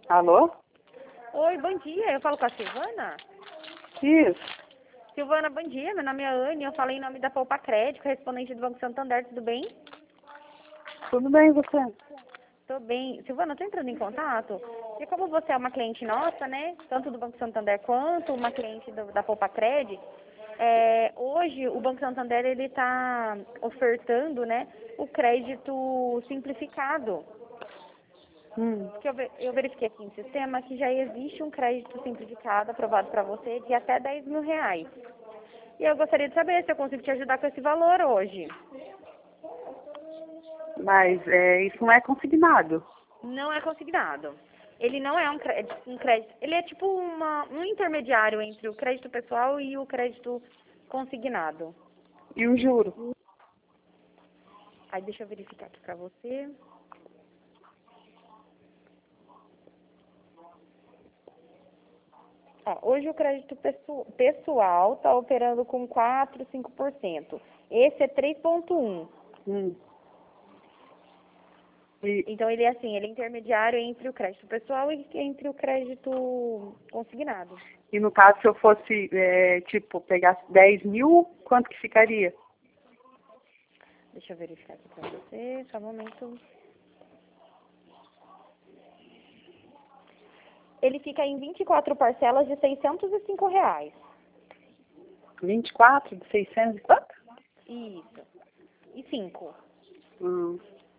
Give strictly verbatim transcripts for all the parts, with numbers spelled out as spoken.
Alô? Oi, bom dia. Eu falo com a Silvana? Isso. Silvana, bom dia. Meu nome é Anne. Eu falei em nome da Poupa Crédito, correspondente do Banco Santander. Tudo bem? Tudo bem, você? Tô bem. Silvana, eu tô entrando em contato. E como você é uma cliente nossa, né? Tanto do Banco Santander quanto uma cliente do, da Poupa Crédito, é, hoje o Banco Santander ele está ofertando, né, o crédito simplificado. Hum. Que eu, ve- eu verifiquei aqui no sistema que já existe um crédito simplificado aprovado para você de até dez mil reais. E eu gostaria de saber se eu consigo te ajudar com esse valor hoje. Mas é, isso não é consignado. Não é consignado. Ele não é um crédito, um crédito. Ele é tipo uma, um intermediário entre o crédito pessoal e o crédito consignado. E o juro? Aí deixa eu verificar aqui para você. Ó, hoje o crédito pesso- pessoal está operando com quatro, cinco por cento. Esse é três vírgula um. Hum. E, Então ele é assim, ele é intermediário entre o crédito pessoal e entre o crédito consignado. e no caso, se eu fosse, é, tipo, pegasse dez mil, quanto que ficaria? Deixa eu verificar aqui para você, só um momento. Ele fica em vinte e quatro parcelas de seiscentos e cinco reais. vinte e quatro de seiscentos e quanto? Isso. E cinco. Hum.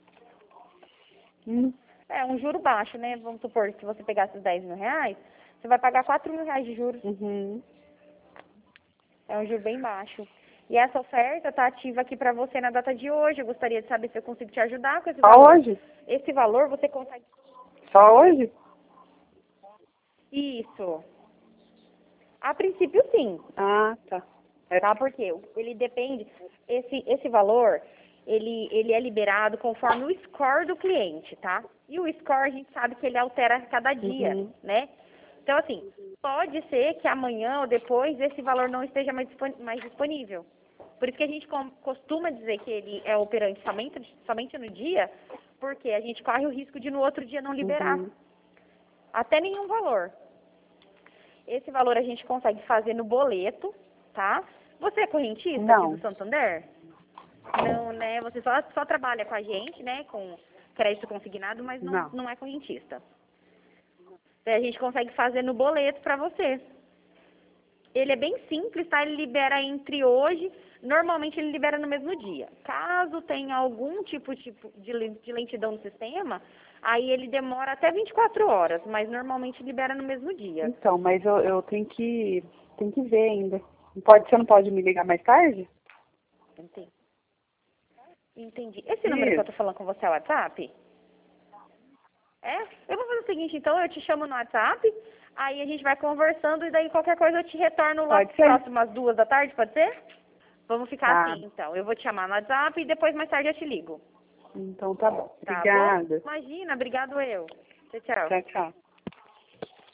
Hum. É um juro baixo, né? Vamos supor que se você pegasse os dez mil reais, você vai pagar quatro mil reais de juros. Uhum. É um juro bem baixo. E essa oferta está ativa aqui para você na data de hoje. Eu gostaria de saber se eu consigo te ajudar com esse Só valor. hoje? Esse valor você consegue. Só hoje? Isso. A princípio, sim. Ah, tá. É, Tá? Porque ele depende. Esse, esse valor, ele, ele é liberado conforme o score do cliente, tá? E o score a gente sabe que ele altera a cada dia, Uhum. né? Então, assim, pode ser que amanhã ou depois esse valor não esteja mais, dispon- mais disponível. Por isso que a gente com- costuma dizer que ele é operante somente, somente no dia, porque a gente corre o risco de no outro dia não liberar. Uhum. Até nenhum valor. Esse valor a gente consegue fazer no boleto, tá? Você é correntista aqui Não. do Santander? Não, né? Você só, só trabalha com a gente, né? Com crédito consignado, mas não, Não. não é correntista. Daí a gente consegue fazer no boleto para você. Ele é bem simples, tá? Ele libera entre hoje, normalmente ele libera no mesmo dia. Caso tenha algum tipo, tipo de, len- de lentidão no sistema, aí ele demora até vinte e quatro horas, mas normalmente libera no mesmo dia. Então, mas eu, eu tenho que tenho que ver ainda. Não pode, você não pode me ligar mais tarde? Entendi. Entendi. Esse número que eu tô Isso. falando com você é o WhatsApp? É? Eu vou fazer o seguinte, então, eu te chamo no WhatsApp, aí a gente vai conversando e daí qualquer coisa eu te retorno lá Pode ser. próximo às duas da tarde, pode ser? Vamos ficar Tá. assim, então. Eu vou te chamar no WhatsApp e depois mais tarde eu te ligo. Então tá bom. Tá bom? Obrigada. Imagina, obrigado eu. Tchau, tchau. Tchau, tchau.